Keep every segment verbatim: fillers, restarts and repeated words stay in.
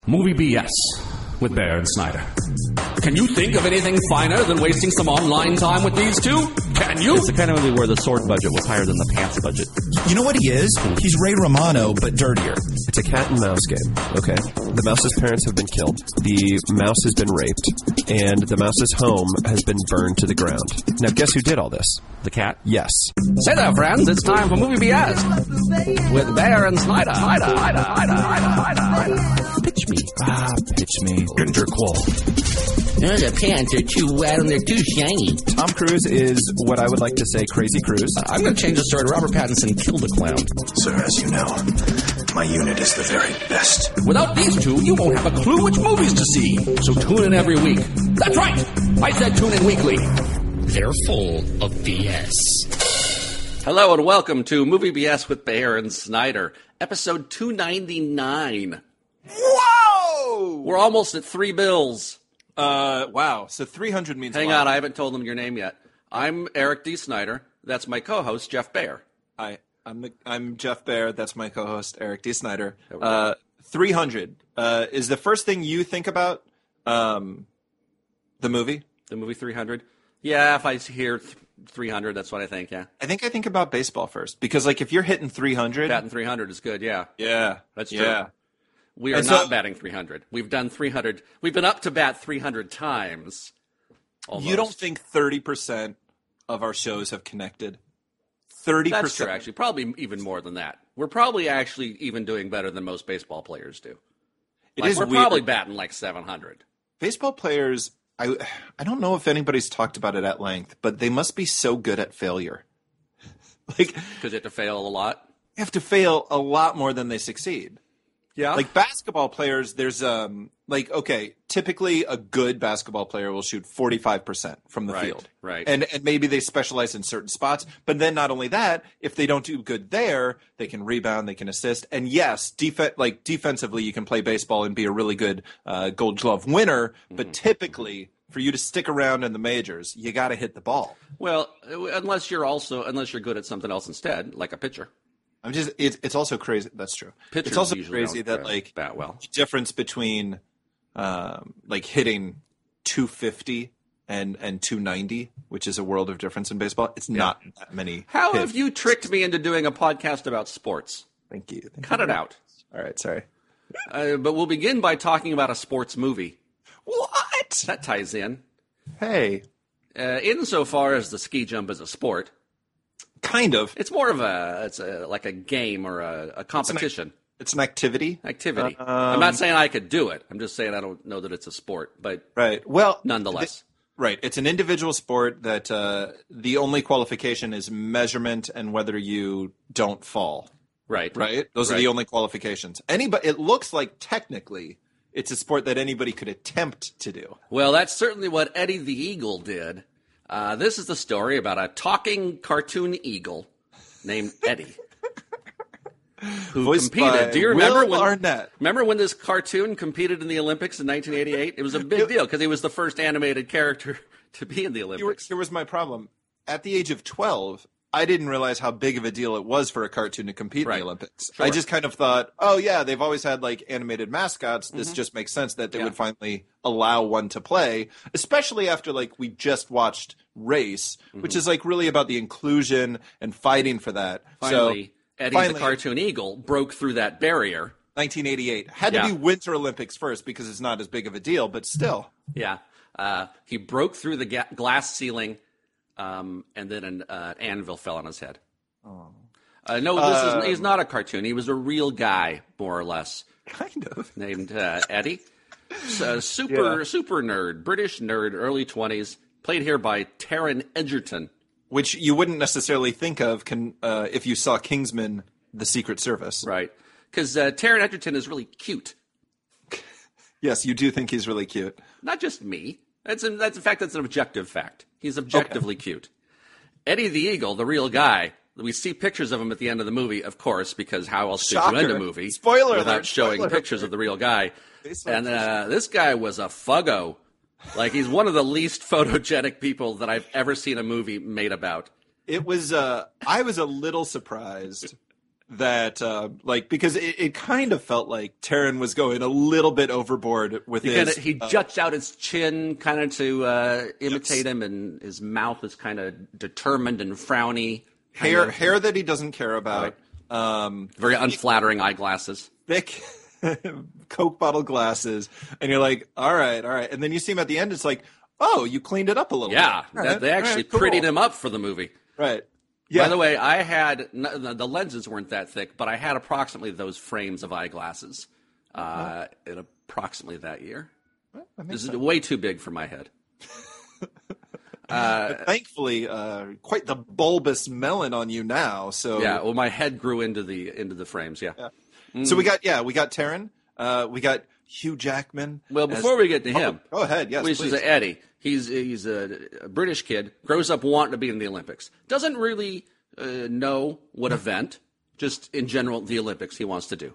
Movie B S with Bear and Snyder. Can you think of anything finer than wasting some online time with these two? Can you? It's the kind of movie where the sword budget was higher than the pants budget. You know what he is? He's Ray Romano, but dirtier. It's a cat and mouse game, okay? The mouse's parents have been killed, the mouse has been raped, and the mouse's home has been burned to the ground. Now, guess who did all this? The cat? Yes. Say there, friends, it's time for Movie B S with Bear and Snyder. Snyder, Snyder, Snyder, Snyder, Snyder. Pitch me. Ah, pitch me. Interqual. No, the pants are too wet and they're too shiny. Tom Cruise is what I would like to say Crazy Cruise. I'm going to change the story to Robert Pattinson killed a clown. Sir, as you know, my unit is the very best. Without these two, you won't have a clue which movies to see. So tune in every week. That's right. I said tune in weekly. They're full of B S. Hello and welcome to Movie B S with Bear and Snyder, episode two ninety-nine. Whoa! We're almost at three bills. Uh, wow. So three hundred means Hang wow. on, I haven't told them your name yet. I'm Eric D. Snyder. That's my co-host, Jeff Bear. Hi, I'm the, I'm Jeff Bear. That's my co-host, Eric D. Snyder. Uh, three hundred uh, is the first thing you think about um, the movie? The movie three hundred? Yeah, if I hear th- three hundred, that's what I think, yeah. I think I think about baseball first. Because, like, if you're hitting three hundred... Batting three hundred is good, yeah. Yeah. That's true. Yeah. We are And not so- batting three hundred. We've done three hundred. We've been up to bat three hundred times. Almost. You don't think thirty percent of our shows have connected? thirty percent. That's true, actually. Probably even more than that. We're probably actually even doing better than most baseball players do. It Like, is we're weird. probably batting like seven hundred. Baseball players, I, I don't know if anybody's talked about it at length, but they must be so good at failure. Like, Because you have to fail a lot. they have to fail a lot more than they succeed. Yeah. Like basketball players, there's um like okay, typically a good basketball player will shoot forty-five percent from the Right, field. right. And and maybe they specialize in certain spots, but then not only that, if they don't do good there, they can rebound, they can assist. And yes, def- like defensively you can play baseball and be a really good uh, Gold Glove winner, but Mm-hmm. typically for you to stick around in the majors, you got to hit the ball. Well, unless you're also unless you're good at something else instead, like a pitcher. I'm just it's it's also crazy. That's true. Pitchers it's also usually crazy don't, that uh, like bat well. the difference between um, like hitting two fifty and and two ninety, which is a world of difference in baseball. It's not that many. How hits. have you tricked me into doing a podcast about sports? Thank you. Thank Cut you. it out. All right, sorry. Uh, but we'll begin by talking about a sports movie. What? That ties in. Hey, Uh, insofar as the ski jump is a sport, kind of. it's more of a it's a, like a game or a, a competition It's an activity, activity. Um, I'm not saying I could do it. I'm just saying I don't know that it's a sport, but right? Well, nonetheless. th- right. It's an individual sport that uh, the only qualification is measurement and whether you don't fall. right, Right? Those are Right. the only qualifications. Anybody, it looks like technically it's a sport that anybody could attempt to do. Well, that's certainly what Eddie the Eagle did. Uh, this is the story about a talking cartoon eagle named Eddie, who Voiced competed. by Do you remember Will when? Arnett. Remember when this cartoon competed in the Olympics in nineteen eighty-eight? It was a big deal because he was the first animated character to be in the Here, Olympics. here was my problem. At the age of twelve, I didn't realize how big of a deal it was for a cartoon to compete Right. in the Olympics. Sure. I just kind of thought, oh, yeah, they've always had like animated mascots. This just makes sense that they Mm-hmm. Yeah. would finally allow one to play, especially after like we just watched Race, which Mm-hmm. is like really about the inclusion and fighting for that. Finally, so, Eddie finally, the cartoon eagle broke through that barrier. nineteen eighty-eight had Yeah. to be Winter Olympics first because it's not as big of a deal, but still. Yeah, uh, he broke through the ga- glass ceiling, um, and then an uh, anvil fell on his head. Uh, no, this is he's not a cartoon. He was a real guy, more or less, Kind of. named uh, Eddie. So, super Yeah. super nerd, British nerd, early twenties. Played here by Taron Egerton. Which you wouldn't necessarily think of can uh, if you saw Kingsman: The Secret Service. Right. Because uh, Taron Egerton is really cute. Yes, you do think he's really cute. Not just me. That's, in, that's in fact, that's an objective fact. He's objectively cute. Eddie the Eagle, the real guy, we see pictures of him at the end of the movie, of course, because how else Shocker. could you end a movie Spoiler without alert, showing spoiler pictures of the real guy? Based on And uh, this guy was a fuggo. Like, he's one of the least photogenic people that I've ever seen a movie made about. It was. Uh, I was a little surprised that uh, like because it, it kind of felt like Taron was going a little bit overboard with he his. Kinda, he uh, juts out his chin kind of to uh, imitate him, and his mouth is kind of determined and frowny. hair of, hair that he doesn't care about. Um, very unflattering eyeglasses. thick Coke bottle glasses, and you're like, all right, all right. And then you see him at the end. It's like, oh, you cleaned it up a little Yeah, bit. that, they actually right, cool. prettied him up for the movie. Right. Yeah. By the way, I had the lenses weren't that thick, but I had approximately those frames of eyeglasses uh, in approximately that year. This is way too big for my head. uh, Thankfully, uh, quite the bulbous melon on you now. So Yeah, well, my head grew into the into the frames. Yeah. yeah. Mm. So we got yeah, we got Taron. Uh, we got Hugh Jackman. Well, before as, we get to him, oh, go ahead. Yes, which please. is Eddie. He's he's a, a British kid, grows up wanting to be in the Olympics. Doesn't really uh, know what event, just in general the Olympics he wants to do.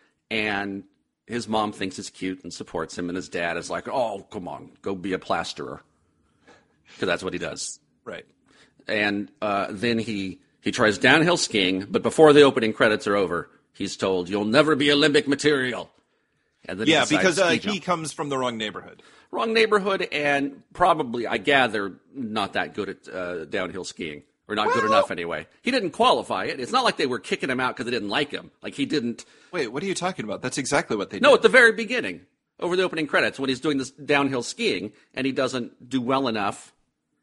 And his mom thinks it's cute and supports him, and his dad is like, "Oh, come on, go be a plasterer," because that's what he does. Right. And uh, then he he tries downhill skiing, but before the opening credits are over, he's told, "You'll never be Olympic material." And then Yeah, he because uh, ski he jump. comes from the wrong neighborhood. Wrong neighborhood, and probably, I gather, not that good at uh, downhill skiing. Or not good Well- enough, anyway. He didn't qualify it. It's not like they were kicking him out because they didn't like him. Like, he didn't... Wait, what are you talking about? That's exactly what they did. No, at the very beginning, over the opening credits, when he's doing this downhill skiing, and he doesn't do well enough.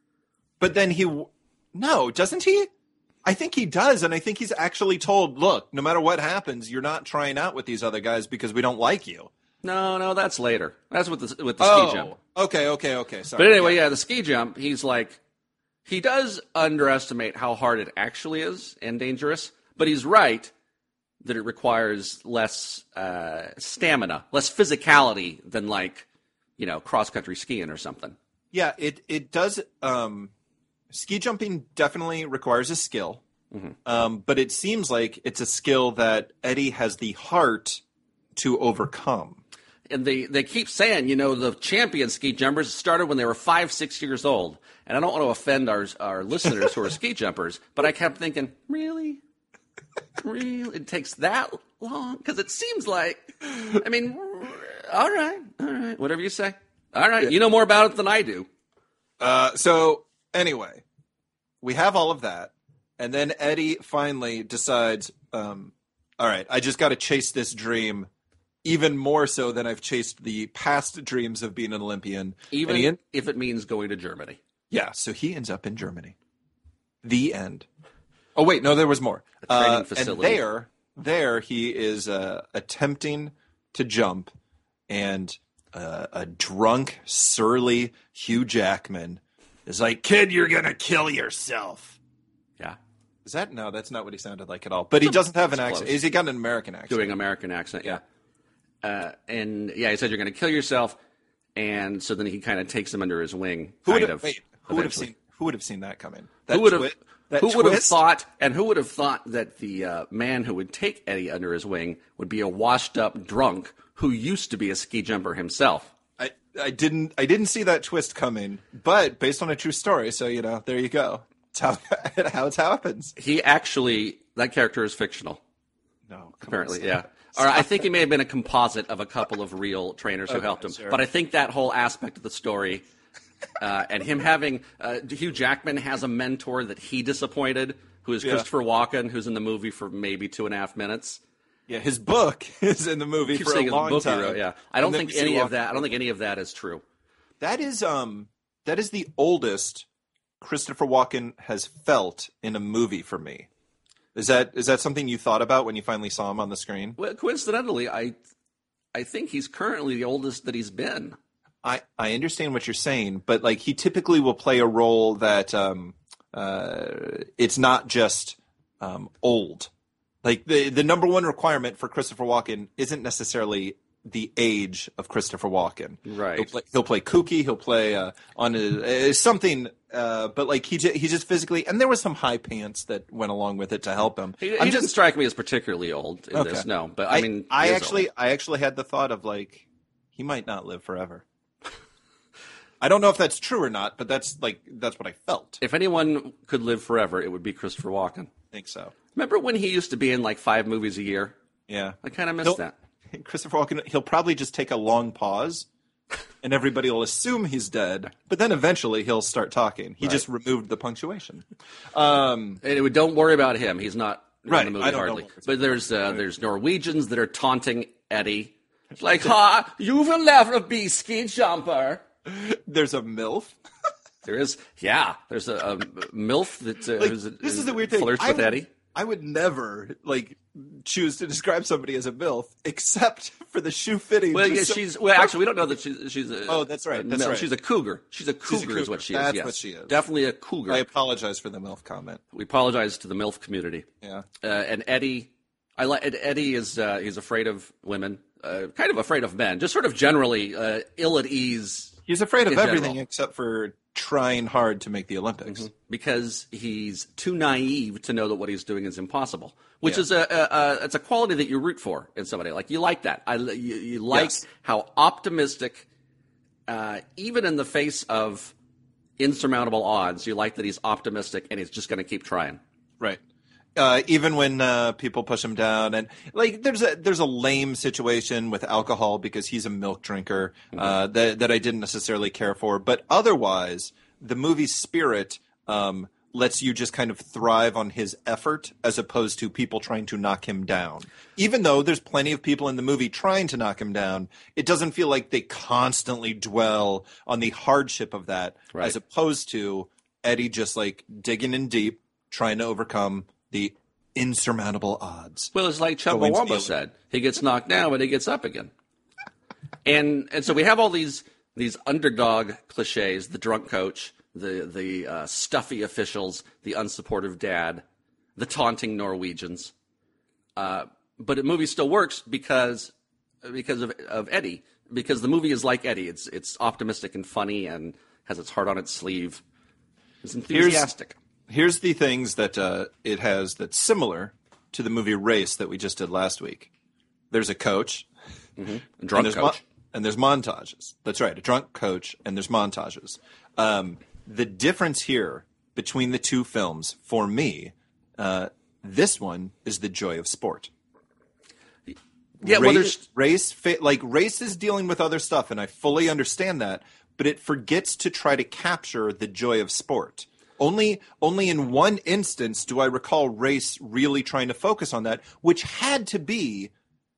But then he, no, doesn't he? I think he does, and I think he's actually told, look, no matter what happens, you're not trying out with these other guys because we don't like you. No, no, that's later. That's with the, with the Oh, ski jump. okay, okay, okay, sorry. But anyway, yeah, the ski jump, he's like... He does underestimate how hard it actually is and dangerous, but he's right that it requires less uh, stamina, less physicality than, like, you know, cross-country skiing or something. Yeah, it, it does, um, ski jumping definitely requires a skill, Mm-hmm. um, but it seems like it's a skill that Eddie has the heart to overcome. And they, they keep saying, you know, the champion ski jumpers started when they were five, six years old. And I don't want to offend our our listeners who are ski jumpers, but I kept thinking, really? Really? It takes that long? Because it seems like, I mean, all right, all right, whatever you say. All right, you know more about it than I do. Uh, so anyway, we have all of that, and then Eddie finally decides, um, all right, I just got to chase this dream even more so than I've chased the past dreams of being an Olympian. Even And he en- if it means going to Germany. yeah, so he ends up in Germany. The end. Oh wait, no, there was more. A training Uh, facility. And there, there he is uh, attempting to jump, and uh, a drunk, surly Hugh Jackman is like, "Kid, you're gonna kill yourself." Yeah. Is that no? That's not what he sounded like at all. But he doesn't have an accent. close. Is he got an American accent? Doing American accent, yeah. Uh, and yeah, he said you're going to kill yourself, and so then he kind of takes him under his wing. Who would kind have? of, Wait, who would have eventually. seen? Who would have seen that coming? That Who would have? twi- that Who would have twist? thought? And who would have thought that the uh, man who would take Eddie under his wing would be a washed-up drunk who used to be a ski jumper himself? I, I didn't. I didn't see that twist coming. But based on a true story, so you know, there you go. It's how, how it happens. He actually, that character is fictional. No, come on, Apparently, Sam. yeah. Or I think he may have been a composite of a couple of real trainers who Okay, helped him. sure. But I think that whole aspect of the story, uh, and him having uh, Hugh Jackman has a mentor that he disappointed, who is Yeah. Christopher Walken, who's in the movie for maybe two and a half minutes. Yeah, his book is in the movie Keep for a saying his long book he time. wrote, yeah. I don't And then think we see any of Walken- that. I don't think any of that is true. That is um that is the oldest Christopher Walken has felt in a movie for me. Is that is that something you thought about when you finally saw him on the screen? Well, coincidentally, I, I think he's currently the oldest that he's been. I, I understand what you're saying, but like he typically will play a role that um uh it's not just um old. Like the the number one requirement for Christopher Walken isn't necessarily the age of Christopher Walken. Right. He'll play, he'll play kooky. He'll play uh, on a, uh, something, uh, but like he j- he just physically, and there was some high pants that went along with it to help him. He, he I'm didn't just, strike me as particularly old in Okay. this, no. But I, mean, I he is actually old. I actually had the thought of like he might not live forever. I don't know if that's true or not, but that's like that's what I felt. If anyone could live forever, it would be Christopher Walken. think so. Remember when he used to be in like five movies a year? Yeah. I kind of miss He'll- that. Christopher Walken, he'll probably just take a long pause, and everybody will assume he's dead. But then eventually he'll start talking. He Right. just removed the punctuation. Um, Anyway, don't worry about him. He's not Right, in the movie I don't know hardly. what we're But there's uh, there's Norwegians that are taunting Eddie. It's like, ha, you will never be ski jumper. there's a MILF. There is, yeah, there's a, a MILF that uh, Like, who's- this is the weird thing. flirts I with would, Eddie. I would never like choose to describe somebody as a MILF, except for the shoe fitting. Well, yeah, just so- she's well. Actually, we don't know that she's she's a. Oh, that's right, a that's MILF. right. She's a cougar. She's a cougar, She's a is cougar. what she is. That's yes. what she is. Definitely a cougar. I apologize for the MILF comment. We apologize to the MILF community. Yeah. Uh, and Eddie, I like Eddie is uh, he's afraid of women, uh, kind of afraid of men, just sort of generally uh, ill at ease He's afraid of In everything general. except for trying hard to make the Olympics. because he's too naive to know that what he's doing is impossible. Which Yeah. is a, a, a it's a quality that you root for in somebody. Like you like that. I you, you like Yes. how optimistic, uh, even in the face of insurmountable odds, you like that he's optimistic and he's just going to keep trying. Right. Uh, even when uh, people push him down, and like there's a there's a lame situation with alcohol because he's a milk drinker uh, that that I didn't necessarily care for, but otherwise the movie's spirit um, lets you just kind of thrive on his effort as opposed to people trying to knock him down. Even though there's plenty of people in the movie trying to knock him down, it doesn't feel like they constantly dwell on the hardship of that, Right. as opposed to Eddie just like digging in deep, trying to overcome the insurmountable odds. Well, it's like Going to Chumbawamba the- said: he gets knocked down, but he gets up again. And and so we have all these these underdog cliches: the drunk coach, the the uh, stuffy officials, the unsupportive dad, the taunting Norwegians. Uh, but the movie still works because because of of Eddie. Because the movie is like Eddie. It's it's optimistic and funny and has its heart on its sleeve. It's enthusiastic. Here's the things that uh, it has that's similar to the movie Race that we just did last week. There's a coach, A and drunk there's, coach. mon- and there's montages. That's right, a drunk coach, and there's montages. Um, the difference here between the two films, for me, uh, this one is the joy of sport. yeah, well, race, there's race, fa- like race is dealing with other stuff, and I fully understand that. But it forgets to try to capture the joy of sport. Only, only in one instance do I recall race really trying to focus on that, which had to be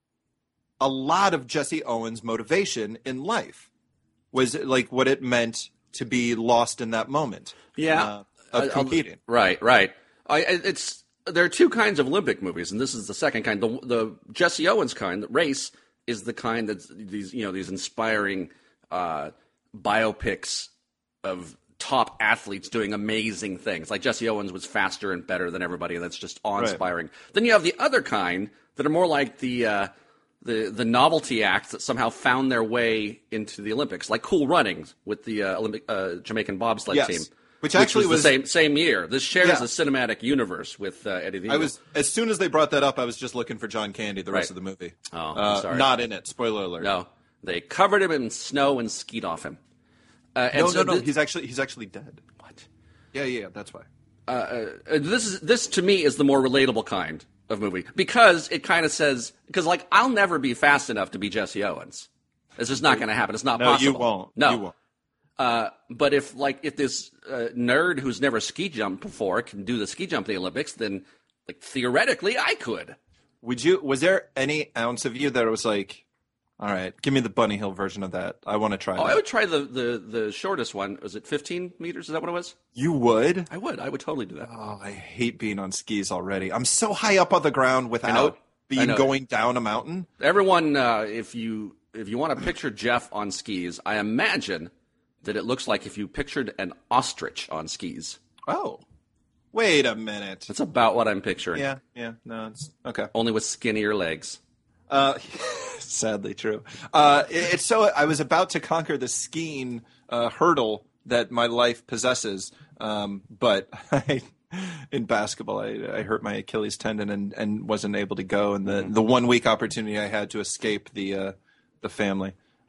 a lot of Jesse Owens' motivation in life. Was like what it meant to be lost in that moment. Yeah. uh, of Uh, competing. Right, right. I, I- it's there are two kinds of Olympic movies, and this is the second kind. The, the Jesse Owens kind, the race, is the kind that's these you know these inspiring uh, biopics of top athletes doing amazing things. Like Jesse Owens was faster and better than everybody, and that's just awe-inspiring. Then you have the other kind that are more like the uh, the the novelty acts that somehow found their way into the Olympics, like Cool Runnings with the uh, Olympic uh, Jamaican bobsled Yes. team. Which actually was, was- the same same year. This shares Yeah. a cinematic universe with uh, Eddie the I Eagle. was as soon as they brought that up, I was just looking for John Candy the rest Right. of the movie. Oh, I'm uh, sorry. Not in it. Spoiler alert. no, they covered him in snow and skied off him. Uh, and no, so no, no. thi- He's actually he's actually dead. what? Yeah, yeah, that's why. Uh, this is this to me is the more relatable kind of movie because it kind of says because like I'll never be fast enough to be Jesse Owens. It's just not going to happen. It's not No, possible. you won't. No, You won't. Uh, but if like if this uh, nerd who's never ski jumped before can do the ski jump in the Olympics, then like theoretically I could. Would you? Was there any ounce of you that was like, all right, give me the Bunny Hill version of that. I want to try Oh, that. I would try the, the, the shortest one. Was it fifteen meters? Is that what it was? You would? I would. I would totally do that. Oh, I hate being on skis already. I'm so high up on the ground know. without I being know. going down a mountain. Everyone, uh, if you if you want to picture Jeff on skis, I imagine that it looks like if you pictured an ostrich on skis. Oh, wait a minute. That's about what I'm picturing. Yeah, yeah, no, it's okay. Only with skinnier legs. Uh, sadly true. Uh, it- it's so I was about to conquer the skiing uh, hurdle that my life possesses, um, but I, in basketball, I, I hurt my Achilles tendon and, and wasn't able to go. And the, the one week opportunity I had to escape the uh, the family.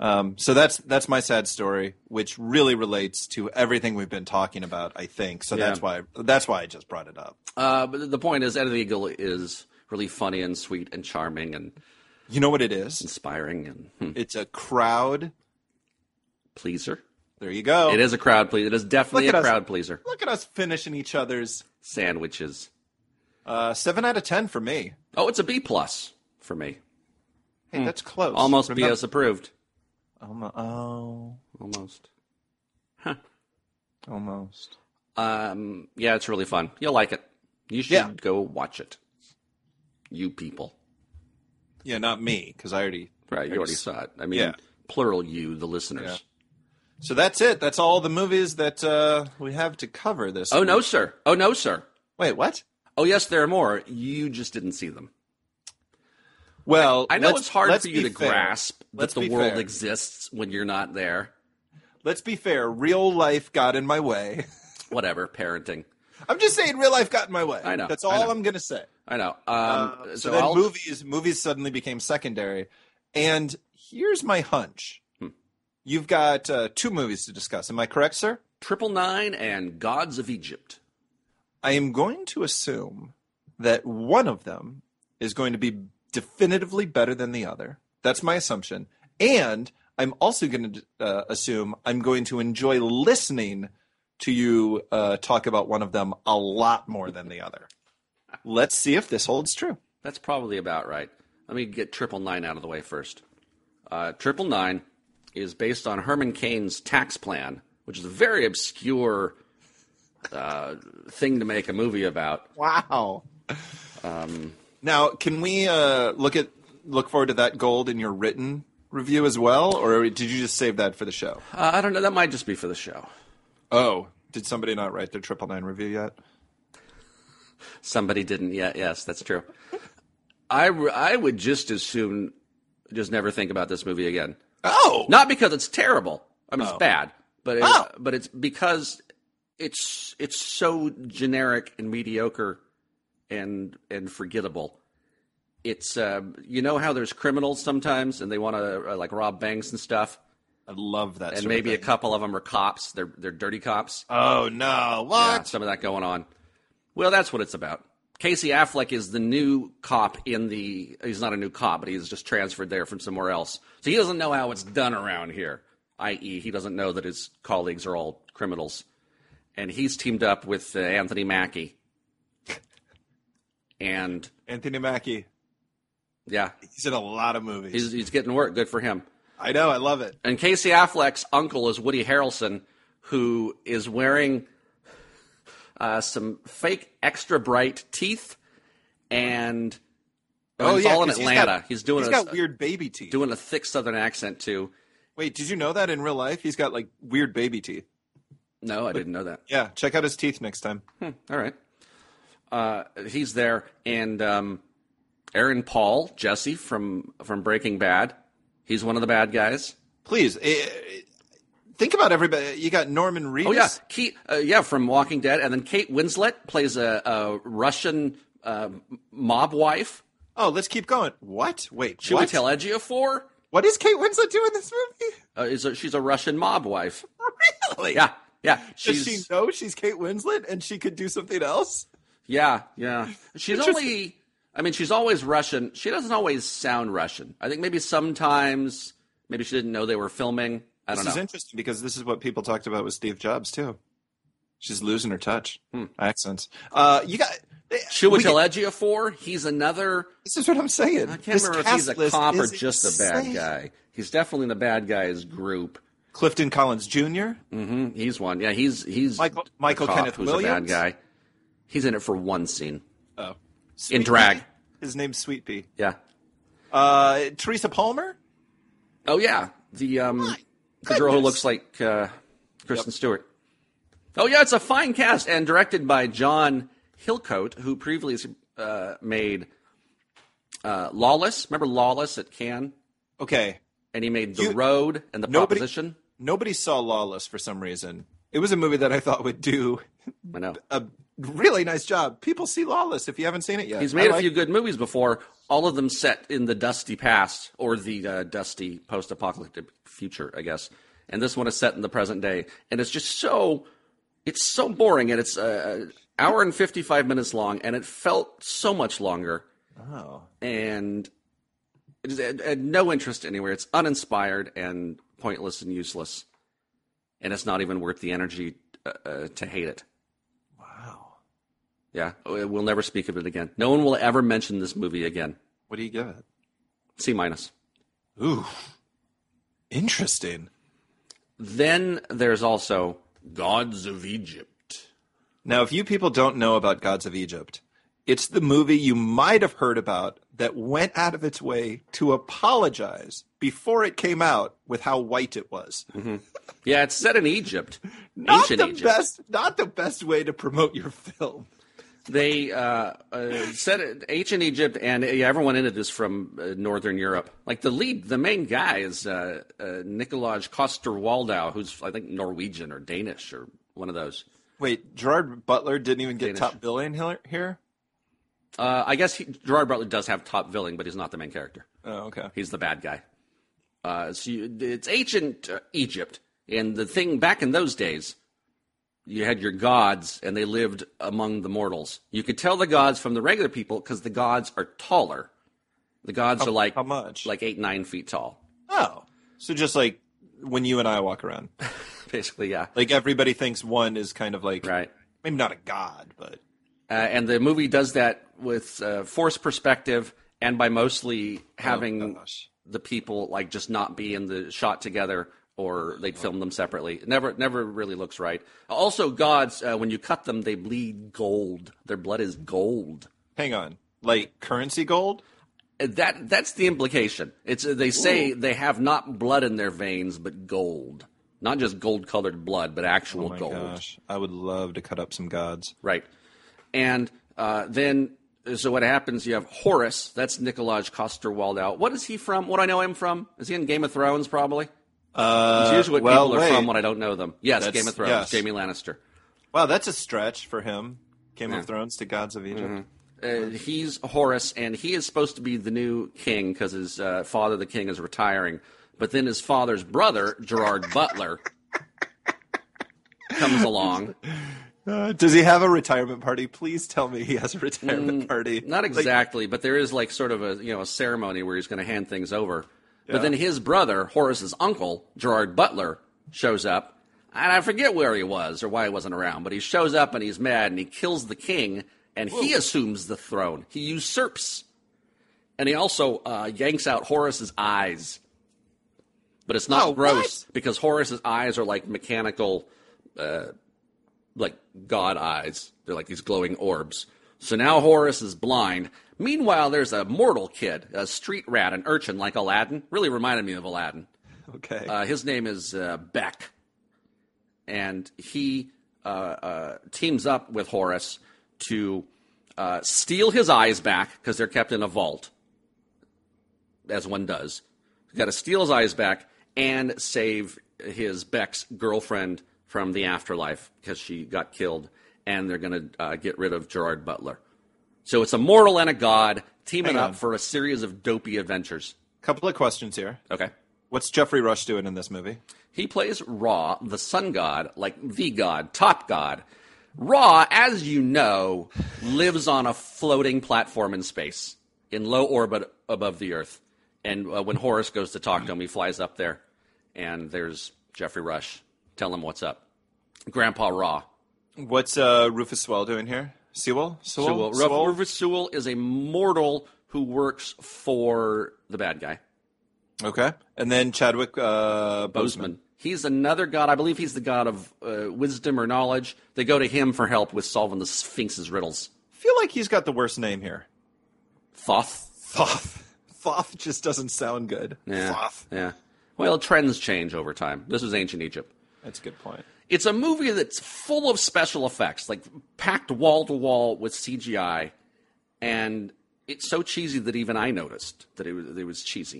Um, so that's that's my sad story, which really relates to everything we've been talking about, I think. So Yeah. that's why that's why I just brought it up. Uh, but the point is, Ed the Eagle is really funny and sweet and charming and You know what it is? inspiring and hmm, It's a crowd. pleaser. There you go. It is a crowd pleaser. It is definitely Look a at us. crowd pleaser. Look at us finishing each other's. Sandwiches. Uh, seven out of ten for me. Oh, it's a B plus for me. Hey, that's close. Almost Remember- B S approved. Almo- Oh, Almost. almost. Um, yeah, it's really fun. You'll like it. You should Yeah. go watch it. You people. Yeah, not me, because I already. Right, you already saw it. I mean, Yeah. plural you, the listeners. Yeah. So that's it. That's all the movies that uh, we have to cover this. Oh, week. no, sir. Oh, no, sir. Wait, what? Oh, yes, there are more. You just didn't see them. Well, I know let's- it's hard let's for you be to fair. grasp Let's that the be world fair. exists when you're not there. Let's be fair. Real life got in my way. Whatever, parenting. I'm just saying, real life got in my way. I know, That's I all know. I'm going to say. I know. Um, Uh, so, so then I'll, movies, movies suddenly became secondary. And here's my hunch. Hmm. You've got uh, two movies to discuss. Am I correct, sir? Triple Nine and Gods of Egypt. I am going to assume that one of them is going to be definitively better than the other. That's my assumption. And I'm also going to uh, assume I'm going to enjoy listening to you uh, talk about one of them a lot more than the other. Let's see if this holds true. That's probably about right. Let me get Triple Nine out of the way first. Uh, Triple Nine is based on Herman Cain's tax plan, which is a very obscure uh, thing to make a movie about. Wow. Um, now, can we uh, look at look forward to that gold in your written review as well, or did you just save that for the show? Uh, I don't know. That might just be for the show. Oh, did somebody not write their Triple Nine review yet? Somebody didn't yet. Yes, that's true. I, I would just as soon just never think about this movie again. Oh, Not because it's terrible. I mean, Oh. it's bad, but it, Oh. but it's because it's it's so generic and mediocre and and forgettable. It's uh, you know how there's criminals sometimes and they want to uh, like rob banks and stuff, I love that. and sort of maybe a thing. couple of them are cops. They're they're dirty cops. Oh no! What? Yeah, some of that going on. Well, that's what it's about. Casey Affleck is the new cop in the. He's not a new cop, but he's just transferred there from somewhere else. So he doesn't know how it's done around here. that is, he doesn't know that his colleagues are all criminals, and he's teamed up with uh, Anthony Mackie. And Anthony Mackie. yeah, He's in a lot of movies. he's he's getting work. Good for him. I know. I love it. And Casey Affleck's uncle is Woody Harrelson, who is wearing uh, some fake extra bright teeth, and Oh it's yeah, all in 'cause he's Atlanta. got- he's doing He's a, got weird baby teeth. doing a thick Southern accent too. Wait, did you know that in real life? He's got like weird baby teeth. No, I didn't know that. Yeah, check out his teeth next time. Hmm, all right, uh, he's there, and um, Aaron Paul, Jesse from from Breaking Bad, he's one of the bad guys. Please, eh, eh, think about everybody. You got Norman Reedus. Oh yeah, Kate, uh, yeah, from Walking Dead, and then Kate Winslet plays a, a Russian uh, mob wife. Oh, let's keep going. What? Wait, Chiwetel what? Ejiofor What is Kate Winslet doing in this movie? uh, is a, she's a Russian mob wife. Really? Yeah, yeah, Does she's she know she's Kate Winslet and she could do something else? yeah, yeah. She's Interesting. only. I mean, she's always Russian. She doesn't always sound Russian. I think maybe sometimes, maybe she didn't know they were filming. I don't This is know. interesting because this is what people talked about with Steve Jobs too. She's losing her touch, Hmm. accents. Uh, you got we Chiwetel get- Ejiofor, he's another. This is what I'm saying. I can't This remember if he's a cast list cop or is just a bad insane. guy. He's definitely in the bad guys group. Clifton Collins Junior hmm He's one. Yeah, he's he's Michael- the Michael cop Kenneth who's a bad Williams? guy. He's in it for one scene. Oh, In drag. Pea? His name's Sweet Pea. Yeah. Uh, Teresa Palmer. Oh yeah, the um, the girl who looks like uh, Kristen Stewart. Oh yeah, it's a fine cast and directed by John Hillcoat, who previously uh, made uh, Lawless. Remember Lawless at Cannes? Okay. And he made The You- Road and The Nobody, Proposition. nobody saw Lawless for some reason. It was a movie that I thought would do I know. A really nice job. People see Lawless if you haven't seen it yet. He's made I a like- few good movies before, all of them set in the dusty past or the uh, dusty post-apocalyptic future, I guess. And this one is set in the present day. And it's just so, it's so boring. And it's uh, an hour and fifty-five minutes long. And it felt so much longer. Oh. And it had, had no interest anywhere. It's uninspired and pointless and useless. And it's not even worth the energy uh, uh, to hate it. Wow. Yeah, we'll never speak of it again. No one will ever mention this movie again. What do you give it? C minus. Ooh. Interesting. Then there's also Gods of Egypt. Now, if you people don't know about Gods of Egypt, it's the movie you might have heard about that went out of its way to apologize before it came out with how white it was. Mm-hmm. Yeah, it's set in Egypt. Not Ancient the Egypt. best, not the best way to promote your film. They uh, uh, set it ancient Egypt, and yeah, everyone in it is from uh, Northern Europe. Like the lead, the main guy is uh, uh, Nicolaj Coster-Waldau, who's I think Norwegian or Danish or one of those. Wait, Gerard Butler didn't even get Danish. top billing he- here? Uh, I guess he, Gerard Butler does have top billing, but he's not the main character. Oh, okay. He's the bad guy. Uh, so you, it's ancient uh, Egypt, and the thing back in those days, you had your gods, and they lived among the mortals. You could tell the gods from the regular people because the gods are taller. The gods How- are like how much? Like eight, nine feet tall. Oh. So just like when you and I walk around. Basically, yeah. Like everybody thinks one is kind of like, Right. maybe not a god, but Uh, and the movie does that with uh, forced perspective and by mostly having Oh, gosh. the people like just not be in the shot together, or they'd film them separately. It never, never really looks right. Also, gods, uh, when you cut them, they bleed gold. Their blood is gold. hang on. Like currency gold? Uh, That that's the implication. It's uh, they say they have not blood in their veins, but gold. Not just gold-colored blood, but actual Oh my gold. gosh. I would love to cut up some gods. Right. And uh, then, so what happens, you have Horus. That's Nicolaj Coster-Waldau. What is he from? What do I know him from? Is he in Game of Thrones, probably? Uh, It's usually what well, people are wait. from when I don't know them. Yes, That's- Game of Thrones, yes. Jaime Lannister. Wow, that's a stretch for him. Game Yeah. of Thrones to Gods of Egypt. Uh, he's Horus, and he is supposed to be the new king because his uh, father, the king, is retiring. But then his father's brother, Gerard Butler, comes along. Uh, does he have a retirement party? Please tell me he has a retirement party. Mm, Not Like, exactly, but there is like sort of a you know a ceremony where he's going to hand things over. Yeah. But then his brother, Horace's uncle, Gerard Butler, shows up, and I forget where he was or why he wasn't around. But he shows up and he's mad and he kills the king, and he assumes the throne. He usurps, and he also uh, yanks out Horace's eyes. But it's not Oh, gross what? because Horace's eyes are like mechanical. Uh, like god eyes. They're like these glowing orbs. So now Horus is blind. Meanwhile, there's a mortal kid, a street rat, an urchin like Aladdin. Really reminded me of Aladdin. Okay. Uh, his name is uh, Beck. And he uh, uh, teams up with Horus to uh, steal his eyes back because they're kept in a vault, as one does. He's got to steal his eyes back and save his Beck's girlfriend from the afterlife because she got killed, and they're going to uh, get rid of Gerard Butler. So it's a mortal and a god teaming Hang up on. for a series of dopey adventures. Couple of questions here. Okay. What's Jeffrey Rush doing in this movie? He plays Ra, the sun god, like the god, top god. Ra, as you know, lives on a floating platform in space, in low orbit above the Earth. And uh, when Horus goes to talk to him, he flies up there, and there's Jeffrey Rush. Tell him what's up. Grandpa Ra. What's uh, Rufus Sewell doing here? Sewell? Sewell? Sewell. Sewell? Rufus Sewell is a mortal who works for the bad guy, Okay. And then Chadwick uh, Boseman. Boseman. He's another god. I believe he's the god of uh, wisdom or knowledge. They go to him for help with solving the Sphinx's riddles. I feel like he's got the worst name here. Thoth. Thoth. Thoth just doesn't sound good. Yeah. Thoth. Yeah. Well, trends change over time. This was ancient Egypt. That's a good point. It's a movie that's full of special effects, like packed wall to wall with C G I, and it's so cheesy that even I noticed that it was, it was cheesy.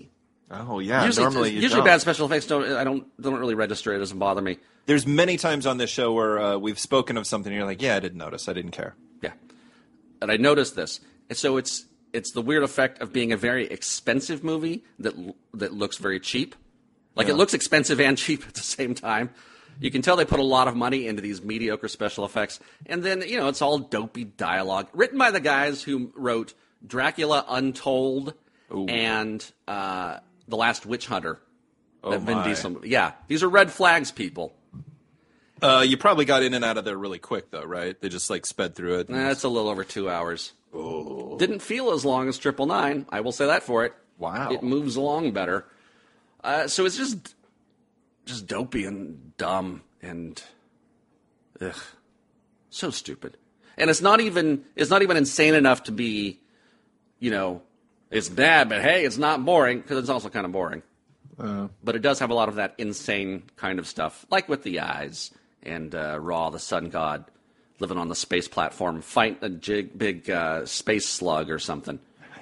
Oh yeah, usually, normally you usually don't. bad special effects don't. I don't don't really register. It doesn't bother me. There's many times on this show where uh, we've spoken of something and you're like, yeah, I didn't notice. I didn't care. Yeah, and I noticed this. And so it's it's the weird effect of being a very expensive movie that that looks very cheap. Like Yeah. it looks expensive and cheap at the same time. You can tell they put a lot of money into these mediocre special effects. And then, you know, it's all dopey dialogue. Written by the guys who wrote Dracula Untold Ooh. and uh, The Last Witch Hunter. Oh, that Vin my. Diesel. Yeah, these are red flags, people. Uh, you probably got in and out of there really quick, though, right? They just like sped through it. That's a little over two hours. Didn't feel as long as Triple Nine. I will say that for it. Wow. It moves along better. Uh, so it's just, just dopey and dumb and, ugh, so stupid. And it's not even, it's not even insane enough to be, you know, it's bad, but hey, it's not boring, because it's also kind of boring. Uh, But it does have a lot of that insane kind of stuff, like with the eyes and uh, Ra, the sun god, living on the space platform, fighting a jig, big uh, space slug or something.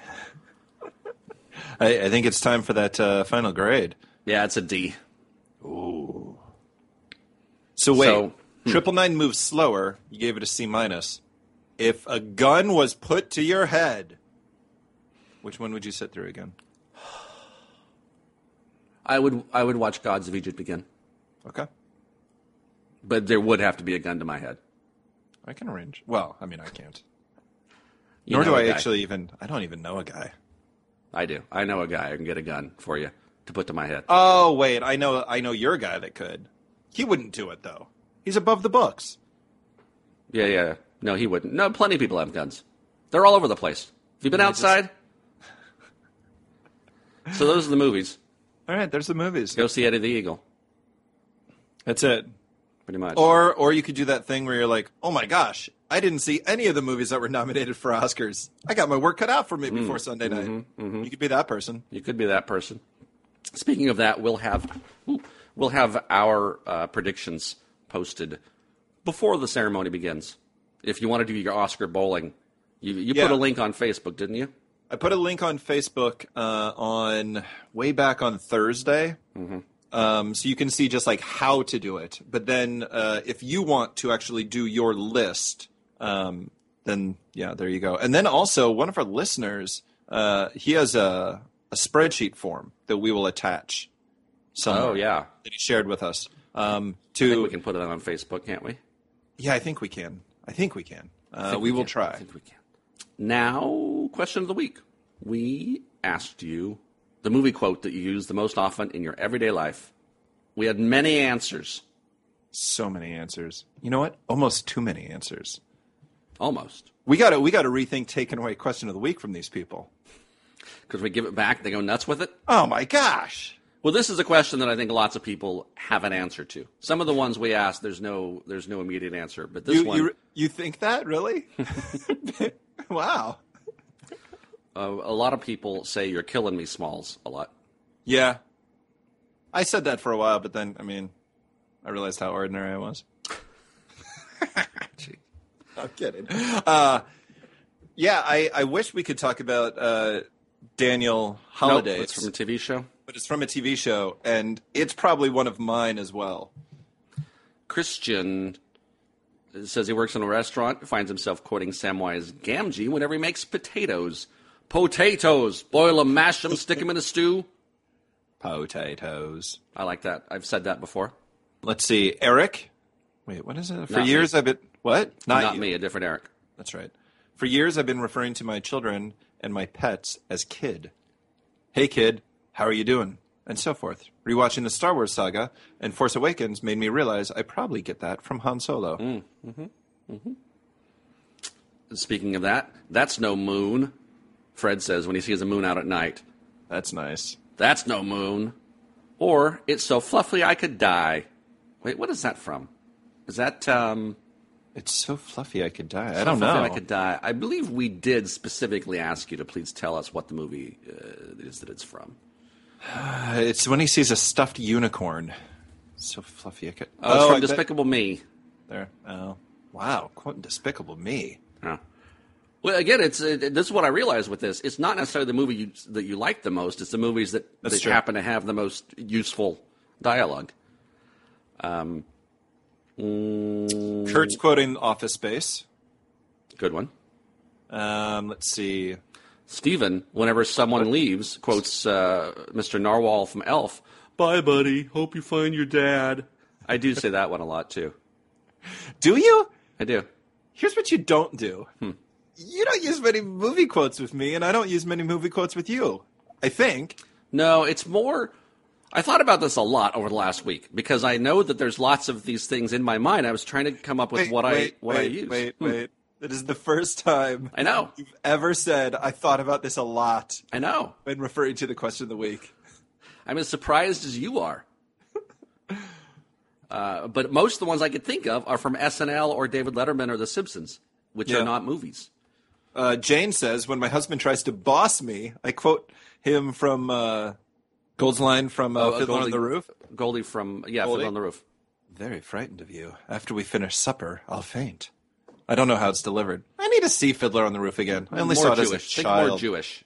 I, I think it's time for that uh, final grade. Yeah, it's a D. So wait, So, Triple Nine moves slower. You gave it a C minus. If a gun was put to your head, which one would you sit through again? I would I would watch Gods of Egypt again, Okay, but there would have to be a gun to my head. I can arrange. Well, I mean, I can't. You Nor know do a I guy. actually even. I don't even know a guy. I do. I know a guy who can get a gun for you to put to my head. Oh wait, I know. I know your guy that could. He wouldn't do it though. He's above the books. Yeah, yeah. No, he wouldn't. No, plenty of people have guns. They're all over the place. Have you been Yeah, just- outside? So those are the movies. All right, there's the movies. Go see Eddie the Eagle, That's it. pretty much. Or or you could do that thing where you're like, oh my gosh, I didn't see any of the movies that were nominated for Oscars. I got my work cut out for me before Sunday night. You could be that person. You could be that person. Speaking of that, we'll have ooh, we'll have our uh, predictions posted before the ceremony begins. If you want to do your Oscar bowling, you you Yeah. put a link on Facebook, didn't you? I put a link on Facebook uh, on way back on Thursday. Um, so you can see just like how to do it. But then uh, if you want to actually do your list, um, then yeah, there you go. And then also one of our listeners, uh, he has a, a spreadsheet form that we will attach somewhere. Oh yeah, That he shared with us. Um, I think to we can put it on Facebook, can't we? yeah, I think we can. I think we can. Uh, think we, will can. try. I think we can. Now, question of the week. We asked you the movie quote that you use the most often in your everyday life. We had many answers. So many answers. You know what? Almost too many answers. Almost. We got to we got to rethink taking away question of the week from these people. Because we give it back, they go nuts with it. Oh my gosh. Well, this is a question that I think lots of people have an answer to. Some of the ones we asked, there's no there's no immediate answer. But this You one, you you think that really? Wow. uh, a lot of people say you're killing me, Smalls, a lot. Yeah. I said that for a while, but then I mean, I realized how ordinary I was. Gee. I'm kidding. Uh, yeah, I, I wish we could talk about uh, Daniel Nope, Holidays. it's from a T V show. But it's from a T V show, and it's probably one of mine as well. Christian says he works in a restaurant, finds himself quoting Samwise Gamgee whenever he makes potatoes. Potatoes! Boil them, mash them, stick them in a stew. Potatoes. I like that. I've said that before. Let's see, Eric. Wait, what is it? For Not years me. I've been what? Not, you. me, a different Eric. That's right. For years I've been referring to my children and my pets as kid. Hey kid, how are you doing? And so forth. Rewatching the Star Wars saga and Force Awakens made me realize I probably get that from Han Solo. Mm. Speaking of that, that's no moon, Fred says when he sees a moon out at night. That's nice. That's no moon. Or, it's so fluffy I could die. Wait, what is that from? Is that, um... It's so fluffy I could die. I So don't Fluffy know. I Could Die. I believe we did specifically ask you to please tell us what the movie uh, is that it's from. Uh, It's when he sees a stuffed unicorn. So fluffy I could. Oh, it's from I bet- Despicable Me. There. Oh, wow. Quote Despicable Me. Yeah. Well, again, it's uh, this is what I realized with this. It's not necessarily the movie you, that you like the most. It's the movies that, that happen to have the most useful dialogue. Um, mm, Kurt's quoting Office Space. Good one. Um, let's see. Steven, whenever someone leaves, quotes uh, Mister Narwhal from Elf. Bye, buddy. Hope you find your dad. I do say that one a lot, too. Do you? I do. Here's what you don't do. Hmm. You don't use many movie quotes with me, and I don't use many movie quotes with you. I think. No, it's more... I thought about this a lot over the last week, because I know that there's lots of these things in my mind. I was trying to come up with wait, what wait, I what wait, I use. Wait, hmm. wait. That is the first time I know. you've ever said, I thought about this a lot. I know. When referring to the question of the week. I'm as surprised as you are. uh, but most of the ones I could think of are from S N L or David Letterman or The Simpsons, which Yeah. are not movies. Uh, Jane says, when my husband tries to boss me, I quote him from uh, Gold's line from uh, Oh, uh, Fiddler Goldie- on the Roof. Goldie from, yeah, Goldie? Fiddler on the Roof. Very frightened of you. After we finish supper, I'll faint. I don't know how it's delivered. I need to see Fiddler on the Roof again. I only more saw it Jewish. as a Think child. more Jewish.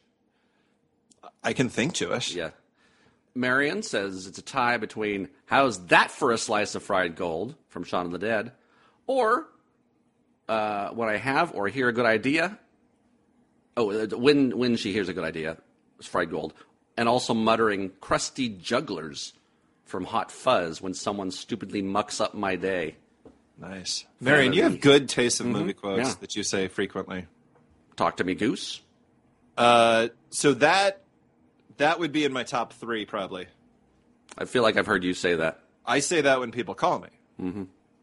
I can think Jewish. Yeah. Marion says it's a tie between how's that for a slice of fried gold from Shaun of the Dead, or uh, when I have or hear a good idea. Oh, uh, when when she hears a good idea, it's fried gold, and also muttering crusty jugglers from Hot Fuzz when someone stupidly mucks up my day. Nice. Marion, you have good taste of movie quotes Yeah. that you say frequently. Talk to me, Goose. Uh, so that that would be in my top three, probably. I feel like I've heard you say that. I say that when people call me. Mm-hmm.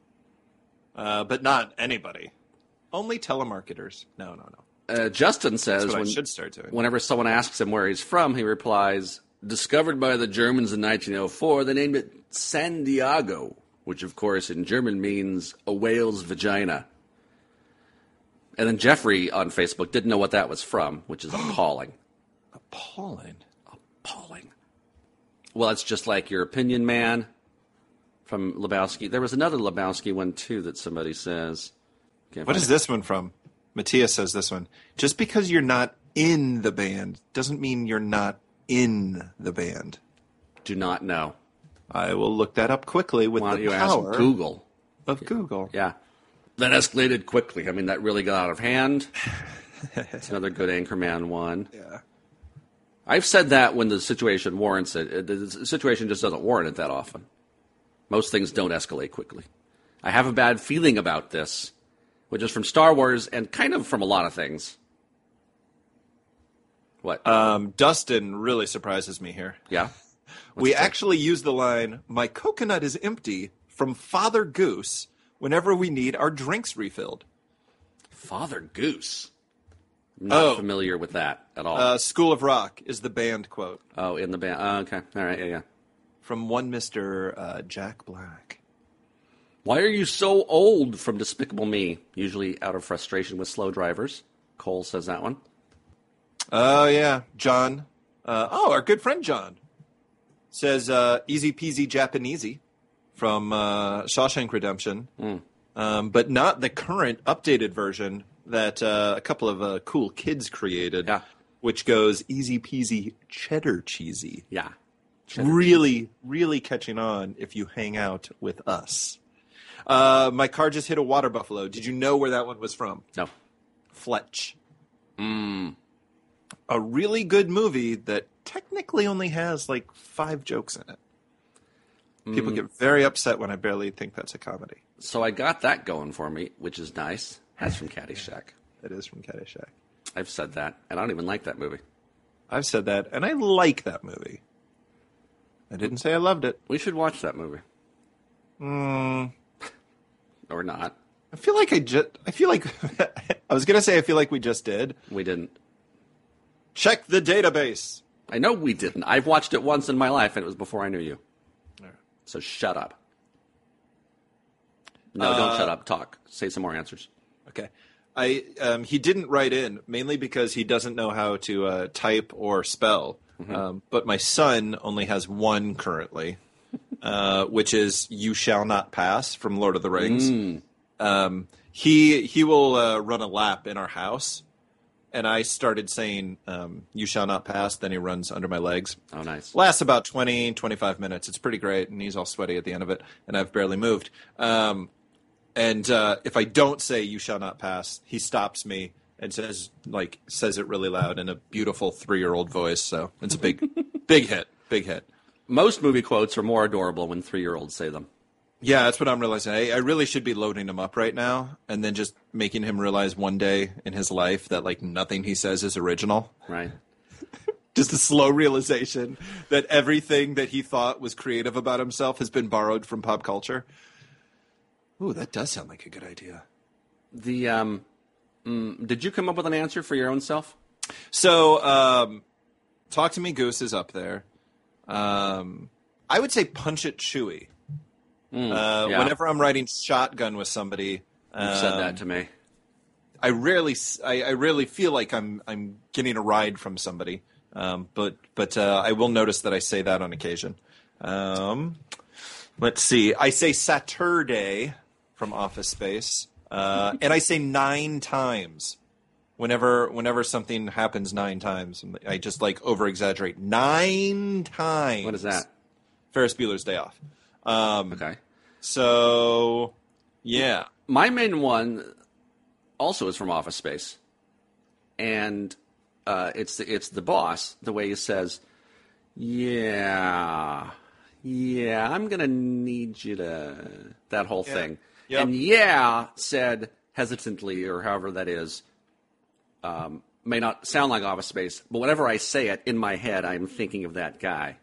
Uh, but not anybody. Only telemarketers. No, no, no. Uh, Justin says That's what when, I should start doing. whenever someone asks him where he's from, he replies, discovered by the Germans in nineteen oh four, they named it San Diego, which of course in German means a whale's vagina. And then Jeffrey on Facebook didn't know what that was from, which is appalling. Appalling. Appalling. Well, it's just like your opinion man from Lebowski. There was another Lebowski one, too, that somebody says. Can't What find is it. this one from? Matthias says this one. Just because you're not in the band doesn't mean you're not in the band. Do not know. I will look that up quickly with Why don't the you power ask Google? of Google. Yeah. That escalated quickly. I mean, that really got out of hand. It's another good Anchorman one. Yeah. I've said that when the situation warrants it. The situation just doesn't warrant it that often. Most things don't escalate quickly. I have a bad feeling about this, which is from Star Wars and kind of from a lot of things. What? Um, Dustin really surprises me here. yeah? What's we it say? actually use the line, my coconut is empty, from Father Goose whenever we need our drinks refilled. Father Goose. I'm not Oh. familiar with that at all. Uh, School of Rock is the band quote oh, in the band. Oh, okay. All right. Yeah, yeah. from one Mister Uh, Jack Black. Why are you so old from Despicable Me? Usually out of frustration with slow drivers. Cole says that one. Oh, yeah. John. Uh, oh, our good friend John says uh, easy peasy Japanesey from uh, Shawshank Redemption, Mm. um, but not the current updated version that uh, a couple of uh, cool kids created, Yeah. which goes easy peasy cheddar cheesy. Yeah. Really, really catching on if you hang out with us. Uh, my car just hit a water buffalo. Did you know where that one was from? No. Fletch. Mm. A really good movie that technically only has like five jokes in it. People get very upset when I barely think that's a comedy. So I got that going for me, which is nice. That's from Caddyshack. It is from Caddyshack. I've said that, and I don't even like that movie. I've said that, and I like that movie. I didn't say I loved it. We should watch that movie. Mm, Or not. I feel like I just. I feel like I was gonna say I feel like we just did. We didn't. Check the database. I know we didn't. I've watched it once in my life, and it was before I knew you. All right. So shut up. No, Uh, don't shut up. Talk. Say some more answers. Okay. I um, he didn't write in mainly because he doesn't know how to uh, type or spell. Mm-hmm. Um, but my son only has one currently, uh, which is "You shall not pass" from Lord of the Rings. Mm. Um, he he will uh, run a lap in our house, and I started saying, um, "You shall not pass." Then he runs under my legs. Oh, nice. Lasts about twenty, twenty-five minutes. It's pretty great, and he's all sweaty at the end of it, and I've barely moved. Um, and uh, if I don't say "You shall not pass," he stops me and says, like, says it really loud in a beautiful three-year-old voice. So it's a big, big hit, big hit. Most movie quotes are more adorable when three-year-olds say them. Yeah, that's what I'm realizing. I, I really should be loading him up right now and then just making him realize one day in his life that, like, nothing he says is original. Right. Just a slow realization that everything that he thought was creative about himself has been borrowed from pop culture. Ooh, that does sound like a good idea. The um, mm, did you come up with an answer for your own self? So, um, Talk to Me Goose is up there. Um, I would say Punch It Chewy. Mm, uh, yeah. Whenever I'm riding shotgun with somebody, You've um, said that to me. I rarely, I, I rarely feel like I'm, I'm getting a ride from somebody. Um, but, but uh, I will notice that I say that on occasion. Um, let's see. I say Saturday from Office Space, uh, and I say nine times. Whenever, whenever something happens nine times, I just like over exaggerate. Nine times. What is that? Ferris Bueller's Day Off. Um, Okay. So, yeah. My main one also is from Office Space, and uh, it's the, it's the boss. The way he says, "Yeah, yeah, I'm gonna need you to," that whole Yeah. thing. Yep. And "yeah" said hesitantly, or however that is, um, may not sound like Office Space, but whenever I say it in my head, I'm thinking of that guy.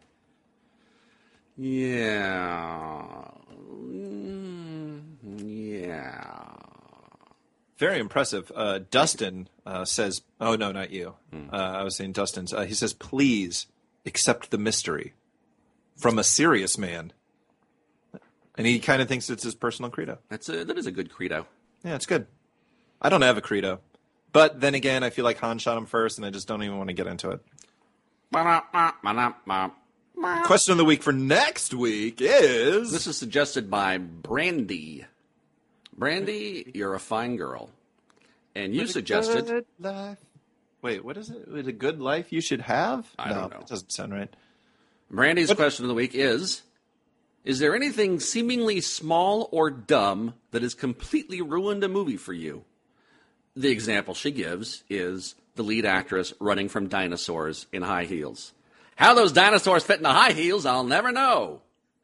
Yeah. Mm, yeah. Very impressive. Uh, Dustin uh, says, oh, no, not you. Uh, I was saying Dustin's. Uh, he says, please accept the mystery from a serious man. And he kind of thinks it's his personal credo. That's a, that is a good credo. Yeah, it's good. I don't have a credo. But then again, I feel like Han shot him first, and I just don't even want to get into it. Question of the week for next week is... This is suggested by Brandy. Brandy, you're a fine girl. And you suggested... Good life. Wait, what is it? With a good life you should have? I no, don't know. That doesn't sound right. Brandy's What? question of the week is, is there anything seemingly small or dumb that has completely ruined a movie for you? The example she gives is the lead actress running from dinosaurs in high heels. How those dinosaurs fit in the high heels, I'll never know.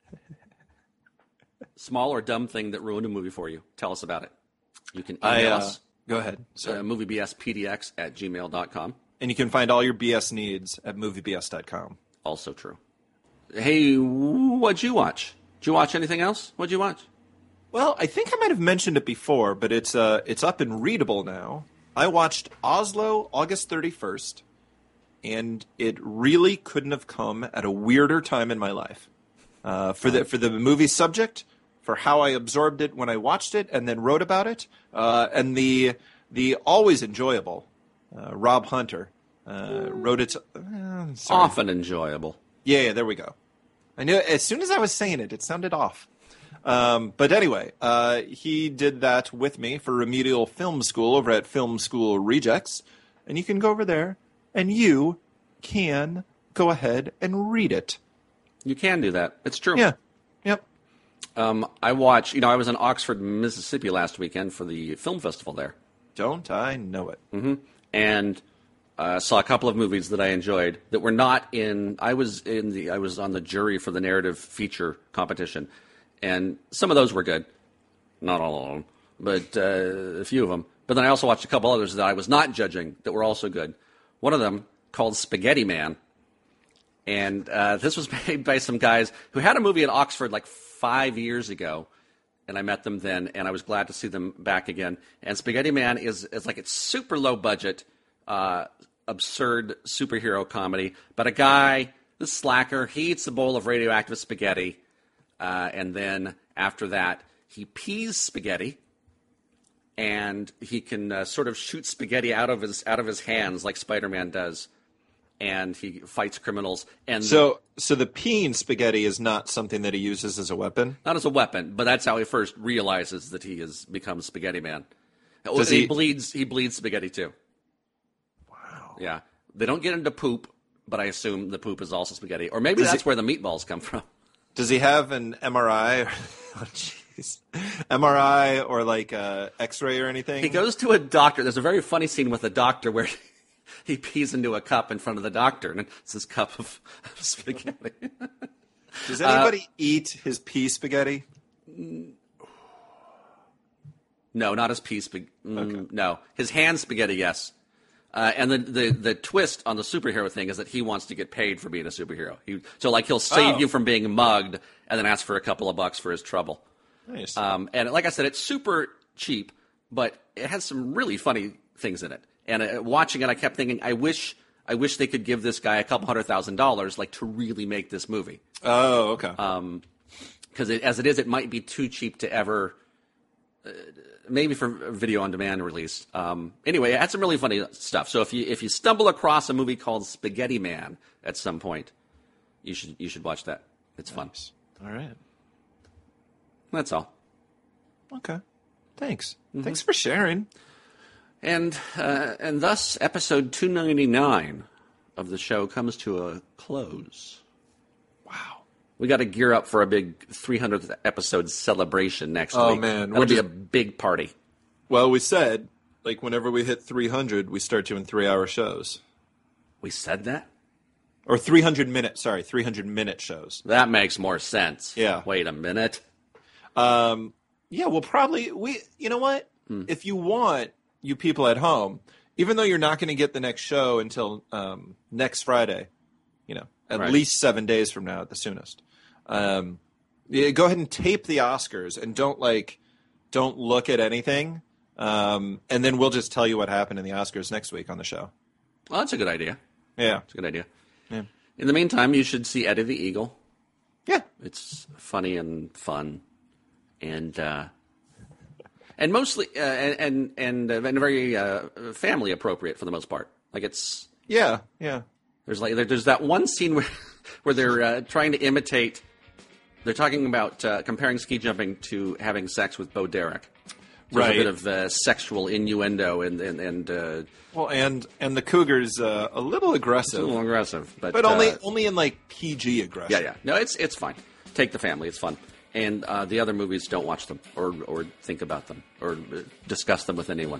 Small or dumb thing that ruined a movie for you. Tell us about it. You can email I, uh, us. Go ahead. Uh, moviebspdx at gmail dot com. And you can find all your B S needs at movie B S dot com. Also true. Hey, what'd you watch? Did you watch anything else? What'd you watch? Well, I think I might have mentioned it before, but it's uh, it's up and readable now. I watched Oslo August thirty-first, and it really couldn't have come at a weirder time in my life. Uh, for the for the movie subject, for how I absorbed it when I watched it, and then wrote about it, uh, and the the always enjoyable uh, Rob Hunter uh, wrote it. Uh, sorry. Often enjoyable. Yeah, yeah, there we go. I knew as soon as I was saying it, it sounded off. Um, but anyway, uh, he did that with me for Remedial Film School over at Film School Rejects. And you can go over there and you can go ahead and read it. You can do that. It's true. Yeah. Yep. Um, I watched, you know, I was in Oxford, Mississippi last weekend for the film festival there. Don't I know it? Mm-hmm. And uh, saw a couple of movies that I enjoyed that were not in, I was in the, I was on the jury for the narrative feature competition. And some of those were good. Not all of them, but uh, a few of them. But then I also watched a couple others that I was not judging that were also good. One of them called Spaghetti Man. And uh, this was made by some guys who had a movie in Oxford like five years ago. And I met them then, and I was glad to see them back again. And Spaghetti Man is, is like it's super low budget, uh, absurd superhero comedy. But a guy, this slacker, he eats a bowl of radioactive spaghetti. Uh, and then after that, he pees spaghetti, and he can uh, sort of shoot spaghetti out of his out of his hands like Spider-Man does, and he fights criminals. And So, so the peeing spaghetti is not something that he uses as a weapon? not as a weapon, but that's how he first realizes that he has become Spaghetti Man. Does he, he- bleeds? He bleeds spaghetti too. Yeah. They don't get into poop, but I assume the poop is also spaghetti. Or maybe Does that's he- where the meatballs come from. Does he have an M R I? Oh, jeez. M R I or like a X-ray or anything? He goes to a doctor. There's a very funny scene with a doctor where he pees into a cup in front of the doctor, and it's this cup of, of spaghetti. Does anybody uh, eat his pea spaghetti? No, not his pea spaghetti. Okay. Mm, no. His hand spaghetti, yes. Uh, and the, the, the twist on the superhero thing is that he wants to get paid for being a superhero. He, so, like, he'll save Oh. you from being mugged and then ask for a couple of bucks for his trouble. Nice. Um, and like I said, it's super cheap, but it has some really funny things in it. And uh, watching it, I kept thinking, I wish I wish they could give this guy a couple hundred thousand dollars, like, to really make this movie. Oh, okay. Um, because as it is, it might be too cheap to ever... Uh, maybe for video on demand release. Um, anyway, it had some really funny stuff. So if you if you stumble across a movie called Spaghetti Man at some point, you should you should watch that. It's fun. Nice. All right. That's all. Okay. Thanks. Mm-hmm. Thanks for sharing. And uh, and thus episode two ninety-nine of the show comes to a close. Wow. We got to gear up for a big three hundredth episode celebration next Oh, week. man. That'll We're be just- a big party. Well, we said, like, whenever we hit three hundred, we start doing three-hour shows. We said that? Or three hundred minute, sorry, three hundred minute shows. That makes more sense. Yeah. Wait a minute. Um, yeah, we'll probably, we, you know what? Hmm. If you want, you people at home, even though you're not going to get the next show until um, next Friday, you know, at Right. least seven days from now at the soonest, um, yeah, go ahead and tape the Oscars and don't, like, don't look at anything. Um, and then we'll just tell you what happened in the Oscars next week on the show. Well, that's a good idea. Yeah. It's a good idea. Yeah. In the meantime, you should see Eddie the Eagle. Yeah. It's funny and fun, and uh, and mostly uh, and and uh, and very uh, family appropriate for the most part. Like it's Yeah. Yeah. there's like there, there's that one scene where where they're uh, trying to imitate. They're talking about uh, comparing ski jumping to having sex with Bo Derek. There's Right. a bit of uh, sexual innuendo and and, and uh, Well, and, and the Cougar's uh, a little aggressive. a little aggressive, but But only uh, only in like P G aggression. Yeah, yeah. No, it's it's fine. Take the family; it's fun. And uh, the other movies, don't watch them or or think about them or uh, discuss them with anyone.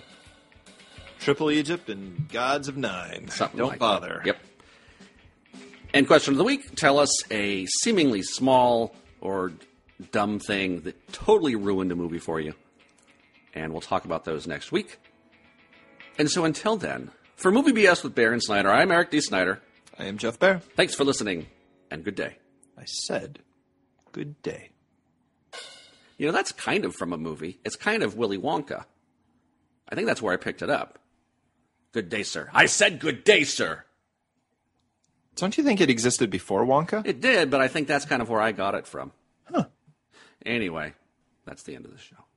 Triple Egypt and Gods of Nine. Something Don't like bother. That. Yep. And question of the week: tell us a seemingly small or dumb thing that totally ruined a movie for you, and we'll talk about those next week. And so, until then, for Movie B S with Bear and Snyder, I'm Eric D. Snyder. I am Jeff Bear. Thanks for listening, and good day. I said, good day. You know, that's kind of from a movie. It's kind of Willy Wonka. I think that's where I picked it up. Good day, sir. I said good day, sir. Don't you think it existed before Wonka? It did, but I think that's kind of where I got it from. Huh. Anyway, that's the end of the show.